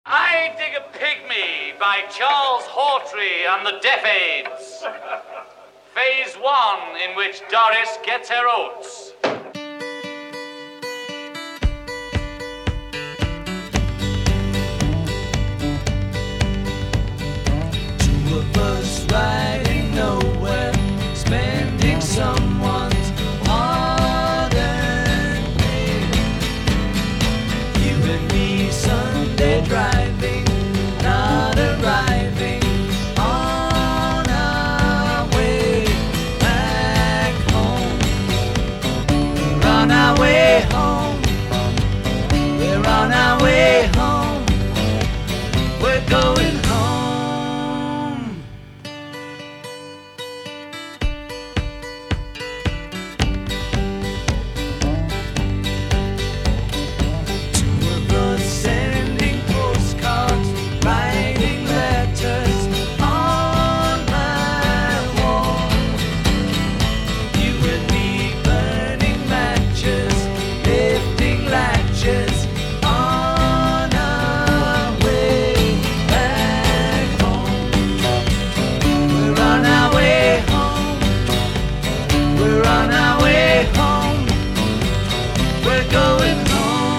I Dig a Pygmy by Charles Hawtrey and the Deaf Aids. Phase 1, in which Doris gets her oats. Two of us riding nowhere, spending someone's hard-earned pay. You and me Sunday driving, not arriving on our way back home. We're on our way home. We're on our way home. We're going home. Sending postcards, writing letters on my wall. You and me burning matches, lifting latches on our way back home. We're on our way home. We're on our way home. We're going home.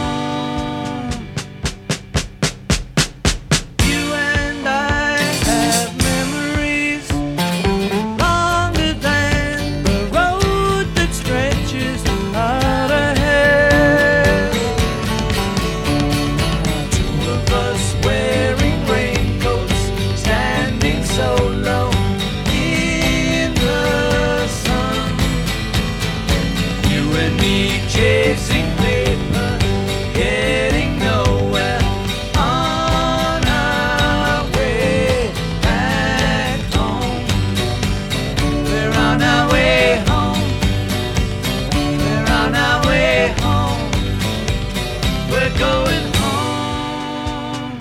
Chasing paper, getting nowhere on our way back home. We're on our way home. We're on our way home. We're going home.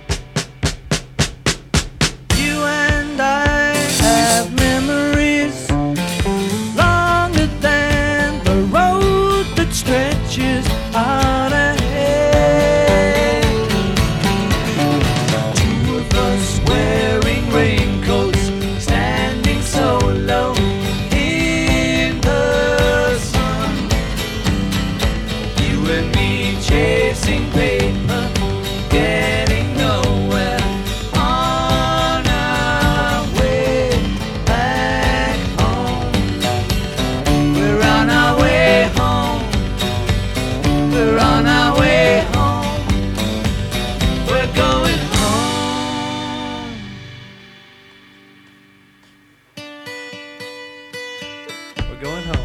You and I have memories longer than the road that stretches out ahead. Two of us wearing raincoats, standing so low in the sun. You and me chasing paper, getting nowhere on our way back home. We're on our way home. We're on our way home. We're going home. We're going home.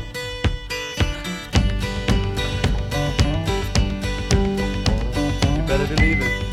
You better believe it.